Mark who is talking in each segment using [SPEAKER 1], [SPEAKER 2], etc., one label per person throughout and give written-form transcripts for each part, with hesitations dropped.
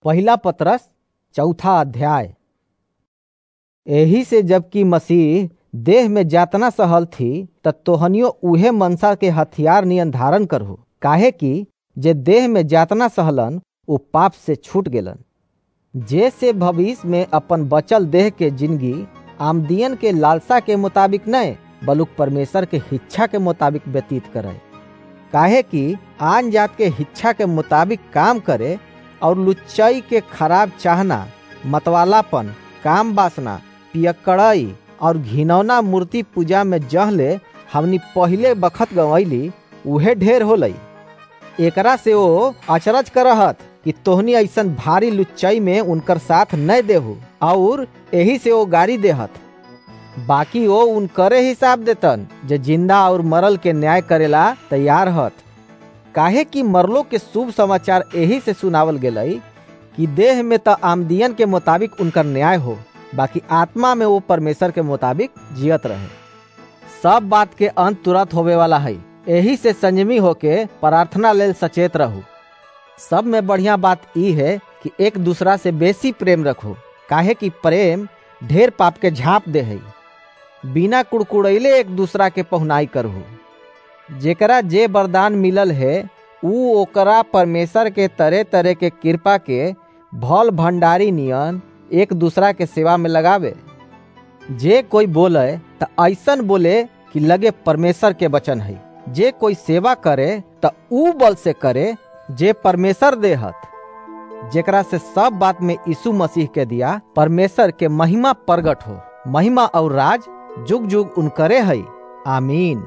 [SPEAKER 1] पहला पतरस चौथा अध्याय। एही से जबकि मसीह देह में जातना सहल थी त तोहनियो उहे मनसा के हथियार नियन धारण करहु, काहे कि जे देह में जातना सहलन वो पाप से छूट गेलन। जे से भविष्य में अपन बचल देह के जिंदगी आमदियन के लालसा के मुताबिक नहीं बलुक परमेश्वर के इच्छा के मुताबिक व्यतीत करे। काहे कि आन जात के इच्छा के मुताबिक काम करे और लुच्चाई के खराब चाहना, मतवालापन, काम वासना, पियक्कड़ई और घिनौना मूर्ति पूजा में जहले हमनी पहले बखत गंवैली उहे ढेर होलई। एकरा से वो अचरज करहत कि तोहनी ऐसन भारी लुच्चाई में उनकर साथ न देहु और यही से वो गारी देहत। बाकी वो उनकरे हिसाब देतन जे जिंदा और मरल के न्याय करेला तैयार हत। काहे कि मरलो के शुभ समाचार यही से सुनावल गेलई कि देह में तो आमदियन के मुताबिक उनकर न्याय हो, बाकी आत्मा में वो परमेश्वर के मुताबिक जियत रहे। सब बात के अंत तुरंत होवे वाला है, यही से संयमी होके प्रार्थना लेल सचेत रहू। सब में बढ़िया बात ई है कि एक दूसरा से बेसी प्रेम रखो, काहे कि प्रेम ढेर पाप के झाँप दे है। बिना कुड़कुड़ैले एक दूसरा के पहुनाई करहु। जेकरा जे वरदान मिलल है ऊ ओकरा परमेश्वर के तरह तरह के कृपा के भल भंडारी नियन एक दूसरा के सेवा में लगावे। जे कोई बोले त ऐसन बोले कि लगे परमेश्वर के वचन है। जे कोई सेवा करे त ऊ बल से करे जे परमेश्वर देहत। जेकरा से सब बात में यीशु मसीह के दिया परमेश्वर के महिमा प्रगट हो। महिमा और राज जुग जुग उनकरे है, आमीन।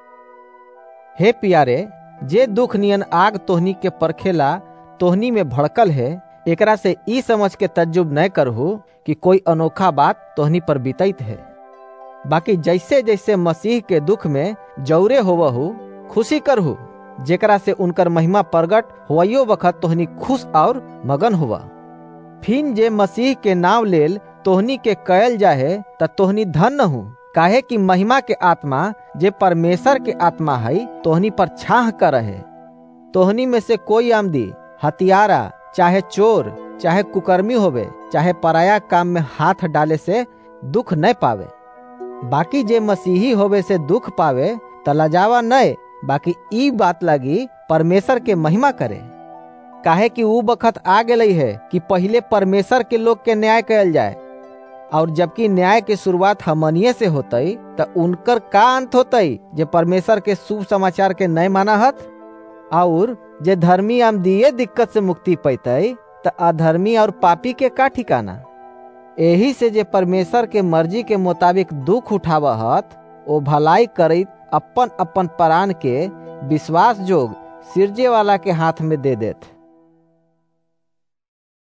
[SPEAKER 1] हे प्यारे, जे दुख नियन आग तोहनी के परखेला तोहनी में भड़कल है, एकरा से ई समझ के तज्जुब न करहु कि कोई अनोखा बात तोहनी पर बीतैत है। बाकी जैसे जैसे मसीह के दुख में जौरे होवहु खुशी करहु, जेकरा से उनकर महिमा प्रगट होइयो वक्त तोहनी खुश और मगन हुआ। फिन जे मसीह के नाम लेल तोहनी के कयल जाहे त तोहनी धन्य हूँ, काहे कि महिमा के आत्मा जे परमेश्वर के आत्मा है तोहनी पर छाह कर है। तोहनी में से कोई आमदी, हथियारा, चाहे चोर, चाहे कुकर्मी होवे, चाहे पराया काम में हाथ डाले से दुख न पावे। बाकी जे मसीही होवे से दुख पावे त लजावा नय, बाकी ई बात लगी परमेश्वर के महिमा करे। काहे कि ऊ बखत आ गई है कि पहले परमेश्वर के लोग के न्याय कयल जाए, और जबकि न्याय के शुरुआत हमनिये से होतई त उनकर का अंत होतई जे परमेश्वर के शुभ समाचार के नय माना हत। और जे धर्मी आमदीये दिक्कत से मुक्ति पैतई त अधर्मी और पापी के का ठिकाना। यही से जे परमेश्वर के मर्जी के मुताबिक दुख उठावहत ओ भलाई करत अपन अपन प्राण के विश्वास जोग सिरजे वाला के हाथ में दे देत।